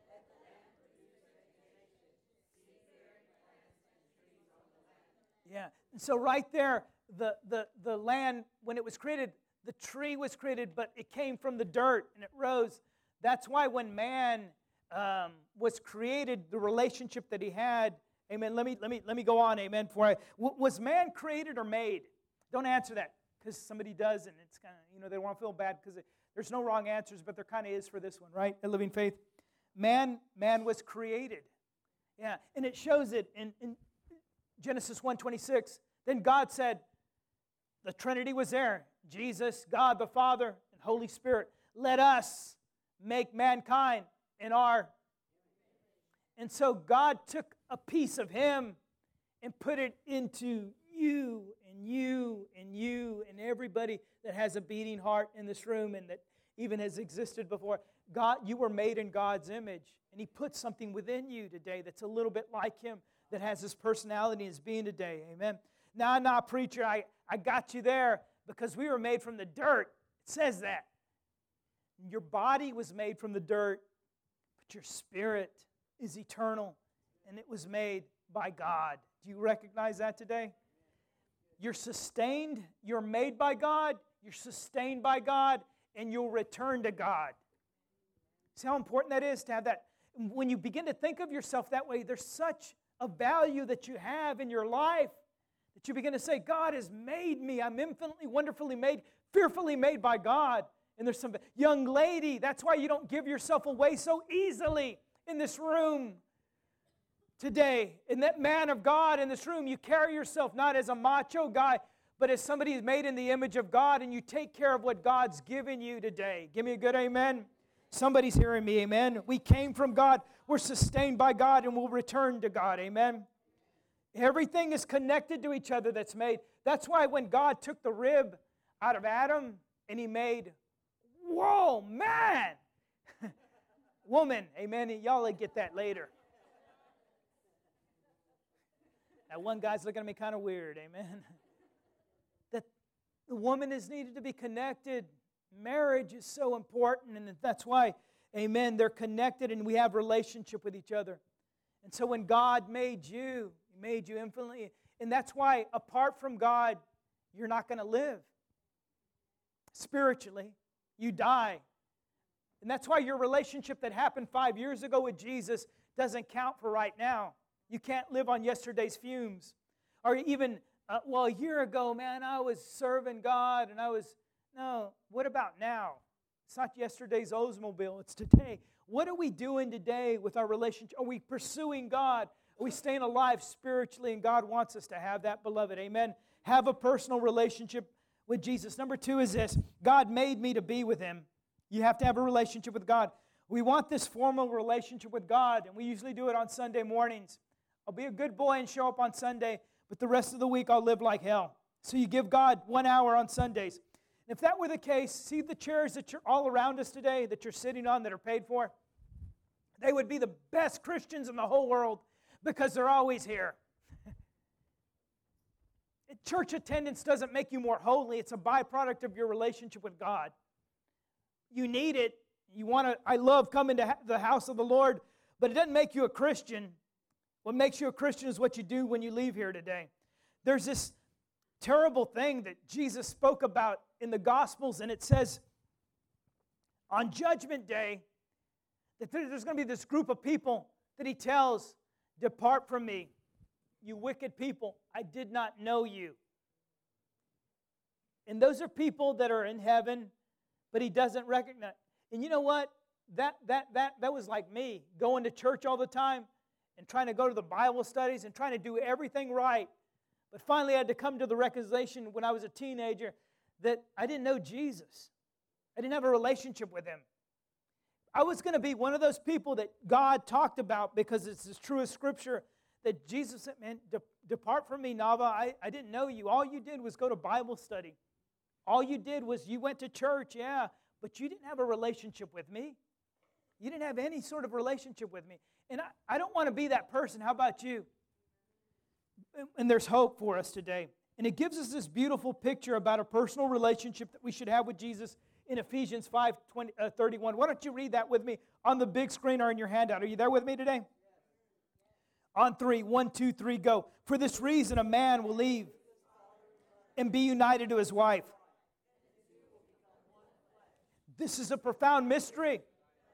Speaker 2: yeah. And so right there, the, the, the land, when it was created, the tree was created, but it came from the dirt and it rose. That's why when man Um, was created, the relationship that he had, amen, let me let me, let me go on, amen, before I, w- was man created or made? Don't answer that, because somebody does, and it's kind of, you know, they want to feel bad, because there's no wrong answers, but there kind of is for this one, right, at Living Faith. Man, man was created, yeah, and it shows it in, in Genesis one twenty-six. Then God said, the Trinity was there, Jesus, God the Father, and Holy Spirit, let us make mankind in our, and so God took a piece of Him and put it into you and you and you and everybody that has a beating heart in this room and that even has existed before. God, you were made in God's image, and He put something within you today that's a little bit like Him, that has His personality and His being today. Amen. Nah, nah, preacher, I, I got you there because we were made from the dirt. It says that. Your body was made from the dirt, but your spirit is eternal, and it was made by God. Do you recognize that today? You're sustained, you're made by God, you're sustained by God, and you'll return to God. See how important that is to have that? When you begin to think of yourself that way, there's such a value that you have in your life that you begin to say, God has made me. I'm infinitely, wonderfully made, fearfully made by God. And there's some young lady, that's why you don't give yourself away so easily in this room today. And that man of God in this room, you carry yourself not as a macho guy, but as somebody who's made in the image of God, and you take care of what God's given you today. Give me a good amen. Somebody's hearing me, amen. We came from God, we're sustained by God, and we'll return to God, amen. Everything is connected to each other that's made. That's why when God took the rib out of Adam and He made, whoa, man, woman, amen. Y'all will get that later. That one guy's looking at me kind of weird, amen. That the woman is needed to be connected. Marriage is so important, and that's why, amen, they're connected and we have relationship with each other. And so when God made you, He made you infinitely, and that's why apart from God, you're not going to live. Spiritually, you die. And that's why your relationship that happened five years ago with Jesus doesn't count for right now. You can't live on yesterday's fumes. Or even, uh, well, a year ago, man, I was serving God and I was, no, what about now? It's not yesterday's Oldsmobile, it's today. What are we doing today with our relationship? Are we pursuing God? Are we staying alive spiritually? And God wants us to have that, beloved. Amen. Have a personal relationship with Jesus. Number two is this: God made me to be with Him. You have to have a relationship with God. We want this formal relationship with God, and we usually do it on Sunday mornings. I'll be a good boy and show up on Sunday, but the rest of the week I'll live like hell. So you give God one hour on Sundays. If that were the case, see the chairs that you're all around us today that you're sitting on that are paid for? They would be the best Christians in the whole world because they're always here. Church attendance doesn't make you more holy. It's a byproduct of your relationship with God. You need it. You want to. I love coming to the house of the Lord, but it doesn't make you a Christian. What makes you a Christian is what you do when you leave here today. There's this terrible thing that Jesus spoke about in the Gospels, and it says on Judgment Day that there's going to be this group of people that He tells, "Depart from me, you wicked people, I did not know you." And those are people that are in heaven, but He doesn't recognize. And you know what? That, that, that, that was like me, going to church all the time and trying to go to the Bible studies and trying to do everything right. But finally I had to come to the realization when I was a teenager that I didn't know Jesus. I didn't have a relationship with Him. I was going to be one of those people that God talked about because it's as true as Scripture that Jesus said, man, de- depart from me, Nava. I, I didn't know you. All you did was go to Bible study. All you did was you went to church, yeah, but you didn't have a relationship with me. You didn't have any sort of relationship with me. And I, I don't want to be that person. How about you? And, and there's hope for us today. And it gives us this beautiful picture about a personal relationship that we should have with Jesus in Ephesians five thirty-one. Why don't you read that with me on the big screen or in your handout? Are you there with me today? On three, one, two, three, go. For this reason, a man will leave and be united to his wife. This is a profound mystery.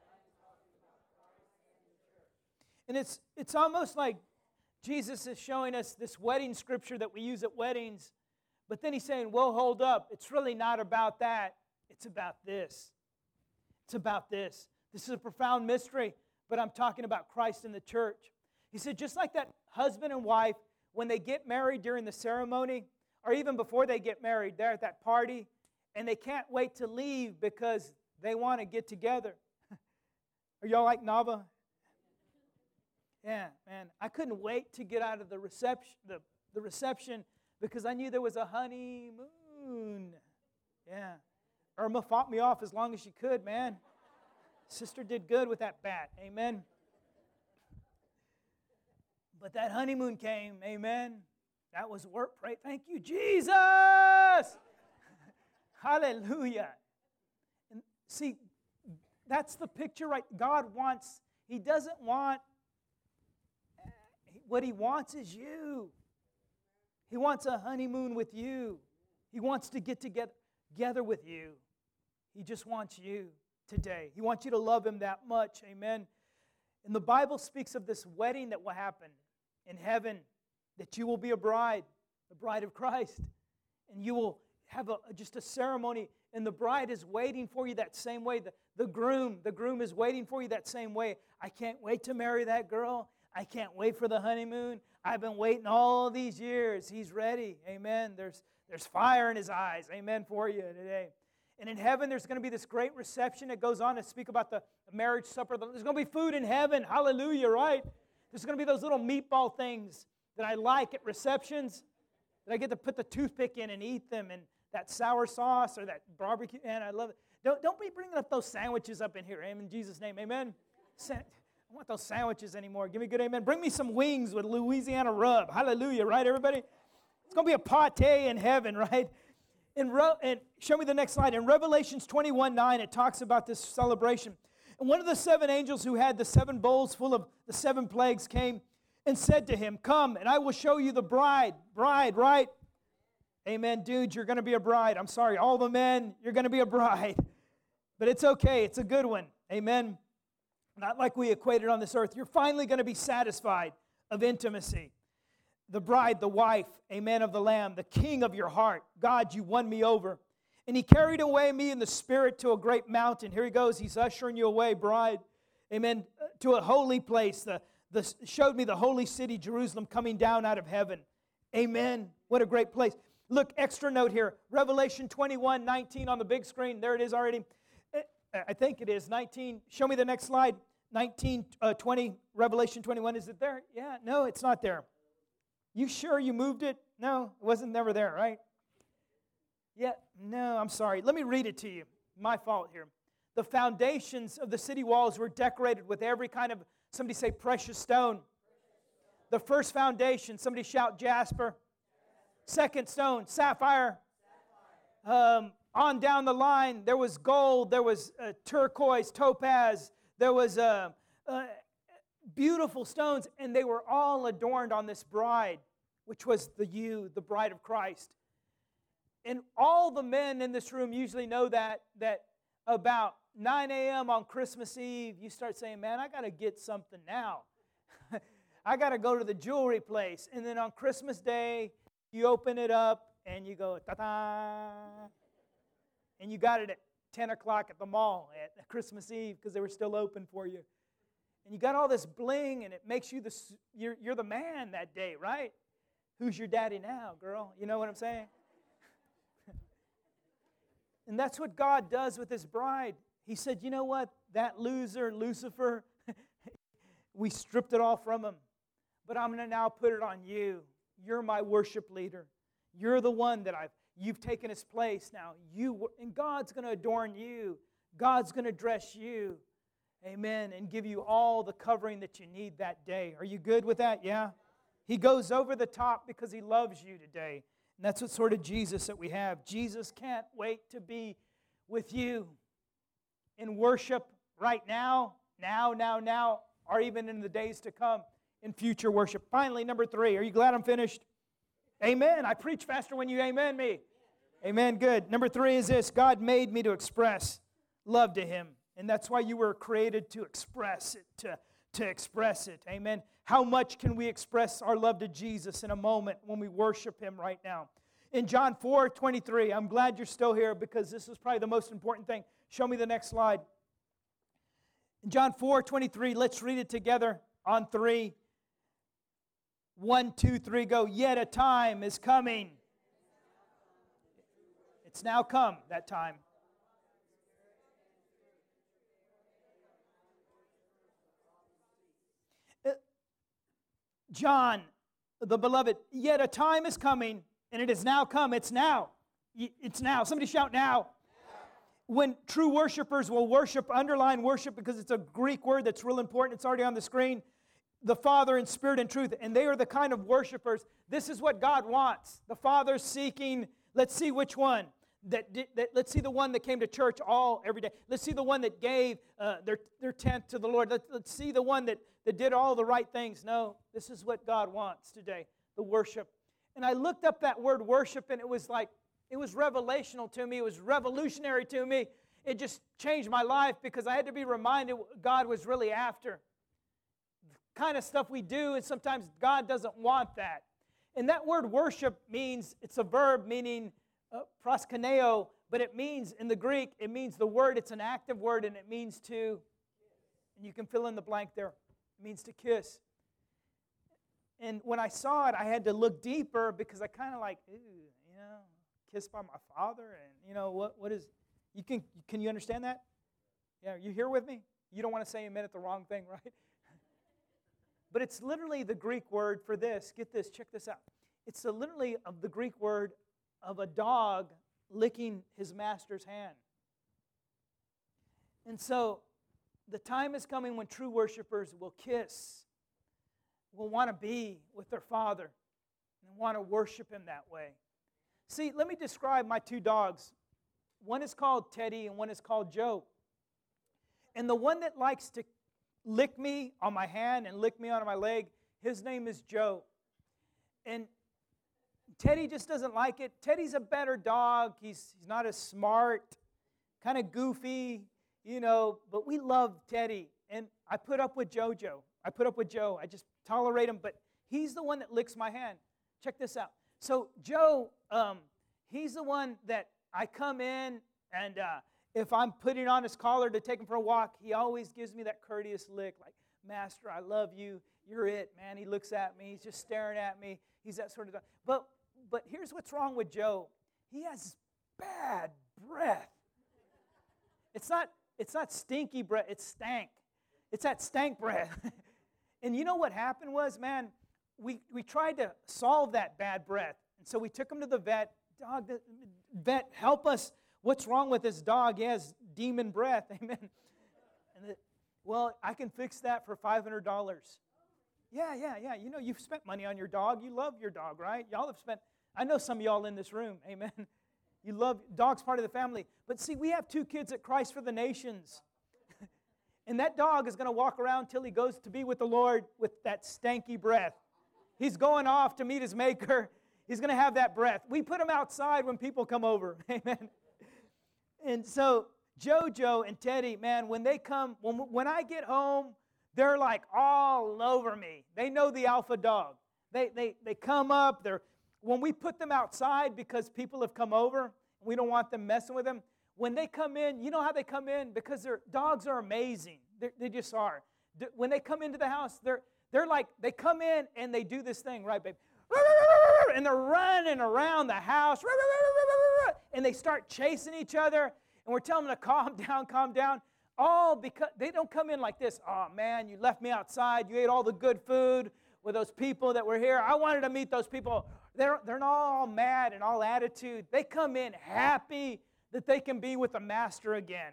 Speaker 2: And it's, it's almost like Jesus is showing us this wedding scripture that we use at weddings, but then He's saying, well, hold up. It's really not about that. It's about this. It's about this. This is a profound mystery, but I'm talking about Christ and the church. He said, just like that husband and wife, when they get married during the ceremony, or even before they get married, they're at that party, and they can't wait to leave because they want to get together. Are y'all like Nava? Yeah, man. I couldn't wait to get out of the reception, the, the reception because I knew there was a honeymoon. Yeah. Irma fought me off as long as she could, man. Sister did good with that bat. Amen. But that honeymoon came. Amen. That was work. Pray. Thank you, Jesus. Hallelujah. And see, that's the picture, right? God wants, He doesn't want, what He wants is you. He wants a honeymoon with you. He wants to get together, together with you. He just wants you today. He wants you to love Him that much. Amen. And the Bible speaks of this wedding that will happen in heaven, that you will be a bride, the bride of Christ. And you will have a, just a ceremony, and the bride is waiting for you that same way. The, the groom, the groom is waiting for you that same way. I can't wait to marry that girl. I can't wait for the honeymoon. I've been waiting all these years. He's ready. Amen. There's, there's fire in his eyes. Amen for you today. And in heaven, there's going to be this great reception. It goes on to speak about the marriage supper. There's going to be food in heaven. Hallelujah, right? There's going to be those little meatball things that I like at receptions that I get to put the toothpick in and eat them, and that sour sauce or that barbecue. Man, I love it. Don't, don't be bringing up those sandwiches up in here. Amen. In Jesus' name, amen. Sa- I don't want those sandwiches anymore. Give me a good amen. Bring me some wings with Louisiana rub. Hallelujah, right, everybody? It's going to be a pate in heaven, right? In Re- and show me the next slide. In Revelations twenty-one nine, it talks about this celebration. And one of the seven angels who had the seven bowls full of the seven plagues came and said to him, come, and I will show you the bride. Bride, right? Amen, dude, you're going to be a bride. I'm sorry, all the men, you're going to be a bride. But it's okay, it's a good one. Amen. Not like we equated on this earth. You're finally going to be satisfied of intimacy. The bride, the wife, amen, of the Lamb, the king of your heart. God, you won me over. And he carried away me in the spirit to a great mountain. Here he goes, he's ushering you away, bride. Amen, to a holy place. The, the, showed me the holy city, Jerusalem, coming down out of heaven. Amen. What a great place. Look, extra note here. Revelation twenty-one nineteen on the big screen. There it is already. I think it is nineteen. Show me the next slide. nineteen, uh, twenty, Revelation twenty-one. Is it there? Yeah, no, it's not there. You sure you moved it? No, it wasn't never there, right? Yeah, no, I'm sorry. Let me read it to you. My fault here. The foundations of the city walls were decorated with every kind of, somebody say precious stone. The first foundation, somebody shout jasper. Second stone, sapphire. Um, on down the line, there was gold, there was uh, turquoise, topaz, there was uh, uh, beautiful stones, and they were all adorned on this bride, which was the you, the bride of Christ. And all the men in this room usually know that, that about nine a.m. on Christmas Eve, you start saying, man, I got to get something now. I got to go to the jewelry place. And then on Christmas Day, you open it up and you go, ta-da. And you got it at ten o'clock at the mall at Christmas Eve because they were still open for you. And you got all this bling and it makes you the, you're, you're the man that day, right? Who's your daddy now, girl? You know what I'm saying? And that's what God does with his bride. He said, you know what? That loser, Lucifer, we stripped it all from him. But I'm going to now put it on you. You're my worship leader. You're the one that I've, you've taken his place now. You, and God's going to adorn you. God's going to dress you. Amen. And give you all the covering that you need that day. Are you good with that? Yeah? He goes over the top because he loves you today. And that's what sort of Jesus that we have. Jesus can't wait to be with you in worship right now, now, now, now, or even in the days to come in future worship. Finally, number three. Are you glad I'm finished? Amen. I preach faster when you amen me. Amen. Good. Number three is this. God made me to express love to him. And that's why you were created to express it, to, to express it. Amen. How much can we express our love to Jesus in a moment when we worship him right now? In John four twenty-three, I'm glad you're still here because this is probably the most important thing. Show me the next slide. In John four twenty-three, let's read it together on three. One, two, three, go. Yet a time is coming. It's now come, that time. John, the beloved, yet a time is coming, and it is now come. It's now. It's now. Somebody shout now. When true worshipers will worship, underline worship because it's a Greek word that's real important. It's already on the screen. The Father in spirit and truth, and they are the kind of worshipers. This is what God wants. The Father's seeking, let's see which one. That, that let's see the one that came to church all every day. Let's see the one that gave uh, their, their tenth to the Lord. Let's, let's see the one that, that did all the right things. No, this is what God wants today, the worship. And I looked up that word worship, and it was like, it was revelational to me. It was revolutionary to me. It just changed my life because I had to be reminded what God was really after. The kind of stuff we do, and sometimes God doesn't want that. And that word worship means, it's a verb meaning uh, proskuneo, but it means, in the Greek, it means the word, it's an active word, and it means to, and you can fill in the blank there, it means to kiss. And when I saw it, I had to look deeper because I kind of like, ooh, you know, kissed by my father, and you know, what? What is, you can, can you understand that? Yeah, are you here with me? You don't want to say amen at the wrong thing, right? But it's literally the Greek word for this. Get this, check this out. It's the, literally of the Greek word of a dog licking his master's hand. And so the time is coming when true worshipers will kiss, will want to be with their Father, and want to worship him that way. See, let me describe my two dogs. One is called Teddy and one is called Joe. And the one that likes to lick me on my hand and lick me on my leg, his name is Joe. And Teddy just doesn't like it. Teddy's a better dog. He's, he's not as smart, kind of goofy, you know, but we love Teddy. And I put up with Jojo. I put up with Joe. I just tolerate him, but he's the one that licks my hand. Check this out. So Joe, um, he's the one that I come in, and uh, if I'm putting on his collar to take him for a walk, he always gives me that courteous lick, like, Master, I love you. You're it, man. He looks at me. He's just staring at me. He's that sort of dog. But, but here's what's wrong with Joe. He has bad breath. It's not, it's not stinky breath. It's stank. It's that stank breath. And you know what happened was, man, we, we tried to solve that bad breath. And so we took him to the vet. Dog, the vet, help us. What's wrong with this dog? He has demon breath. Amen. And the, well, I can fix that for five hundred dollars. Yeah, yeah, yeah. You know, you've spent money on your dog. You love your dog, right? Y'all have spent, I know some of y'all in this room. Amen. You love, dog's part of the family. But see, we have two kids at Christ for the Nations. And that dog is going to walk around till he goes to be with the Lord with that stanky breath. He's going off to meet his maker. He's going to have that breath. We put him outside when people come over. Amen. And so Jojo and Teddy, man, when they come, when, when I get home, they're like all over me. They know the alpha dog. They, they, they come up. They're, when we put them outside because people have come over, we don't want them messing with them. When they come in, you know how they come in? Because their dogs are amazing. They're, they just are. D- when they come into the house, they're, they're like, they come in and they do this thing, right, babe? And they're running around the house. And they start chasing each other. And we're telling them to calm down, calm down. All because they don't come in like this. Oh, man, you left me outside. You ate all the good food with those people that were here. I wanted to meet those people. They're, they're not all mad and all attitude. They come in happy that they can be with the Master again.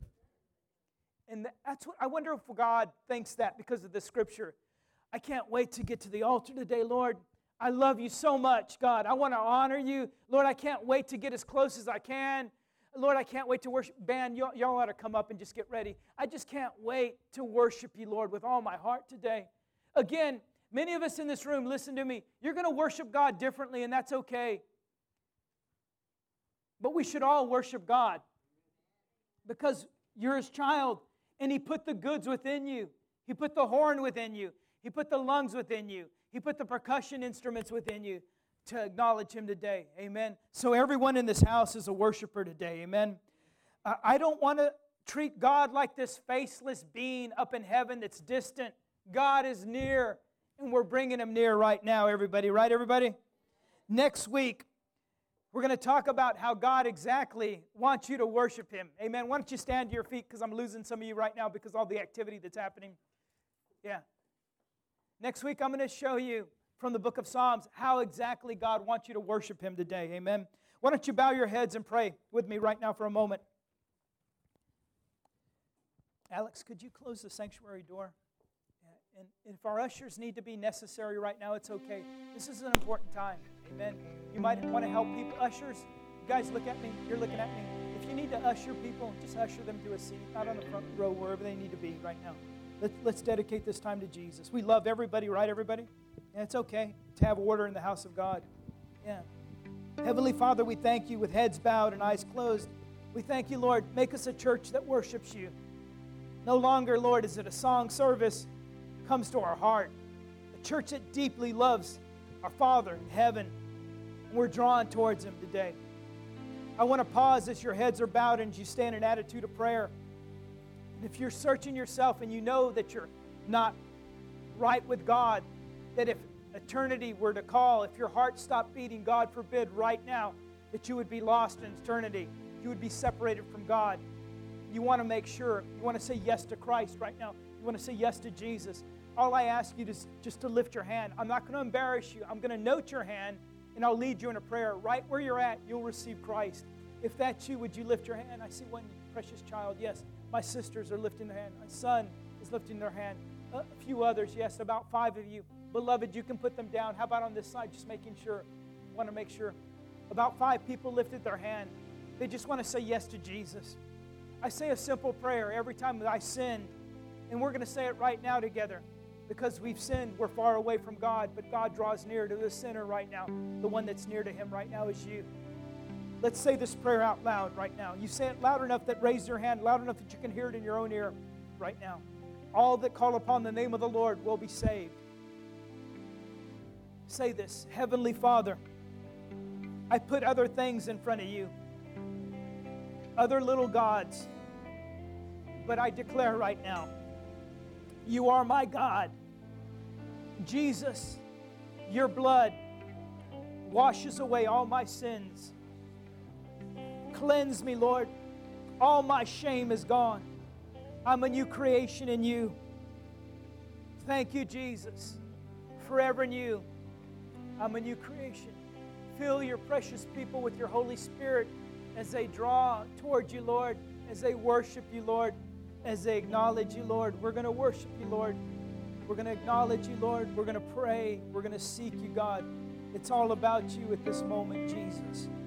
Speaker 2: And that's what I wonder if God thinks that because of the Scripture. I can't wait to get to the altar today, Lord. I love you so much, God. I want to honor you. Lord, I can't wait to get as close as I can. Lord, I can't wait to worship. Band, y'all, y'all ought to come up and just get ready. I just can't wait to worship you, Lord, with all my heart today. Again, many of us in this room, listen to me, you're going to worship God differently, and that's okay. But we should all worship God because you're His child, and He put the goods within you. He put the horn within you. He put the lungs within you. He put the percussion instruments within you to acknowledge Him today. Amen. So everyone in this house is a worshiper today. Amen. Uh, I don't want to treat God like this faceless being up in heaven that's distant. God is near, and we're bringing Him near right now, everybody. Right, everybody? Next week, we're going to talk about how God exactly wants you to worship Him. Amen. Why don't you stand to your feet, because I'm losing some of you right now because of all the activity that's happening. Yeah. Next week, I'm going to show you from the book of Psalms how exactly God wants you to worship Him today. Amen. Why don't you bow your heads and pray with me right now for a moment. Alex, could you close the sanctuary door? Yeah. And if our ushers need to be necessary right now, it's okay. This is an important time. Amen. You might want to help people. Ushers, you guys look at me. You're looking at me. If you need to usher people, just usher them to a seat, not on the front row, wherever they need to be right now. Let's, let's dedicate this time to Jesus. We love everybody, right, everybody? And it's okay to have order in the house of God. Yeah. Heavenly Father, we thank you with heads bowed and eyes closed. We thank you, Lord. Make us a church that worships you. No longer, Lord, is it a song service comes to our heart. A church that deeply loves our Father in heaven. And we're drawn towards Him today. I want to pause as your heads are bowed and you stand in attitude of prayer. And if you're searching yourself and you know that you're not right with God, that if eternity were to call, if your heart stopped beating, God forbid right now, that you would be lost in eternity. You would be separated from God. You want to make sure, you want to say yes to Christ right now. You want to say yes to Jesus. All I ask you is just to lift your hand. I'm not going to embarrass you. I'm going to note your hand, and I'll lead you in a prayer. Right where you're at, you'll receive Christ. If that's you, would you lift your hand? I see one precious child. Yes, my sisters are lifting their hand. My son is lifting their hand. A few others, yes, about five of you. Beloved, you can put them down. How about on this side, just making sure? Want to make sure. About five people lifted their hand. They just want to say yes to Jesus. I say a simple prayer every time that I sin, and we're going to say it right now together. Because we've sinned, we're far away from God, but God draws near to the sinner right now. The one that's near to Him right now is you. Let's say this prayer out loud right now. You say it loud enough that raise your hand, loud enough that you can hear it in your own ear right now. All that call upon the name of the Lord will be saved. Say this: Heavenly Father, I put other things in front of you, other little gods, but I declare right now, you are my God. Jesus, your blood washes away all my sins. Cleanse me, Lord. All my shame is gone. I'm a new creation in you. Thank you, Jesus. Forever in you, I'm a new creation. Fill your precious people with your Holy Spirit as they draw toward you, Lord, as they worship you, Lord, as they acknowledge you, Lord. We're going to worship you, Lord. We're going to acknowledge you, Lord. We're going to pray. We're going to seek you, God. It's all about you at this moment, Jesus.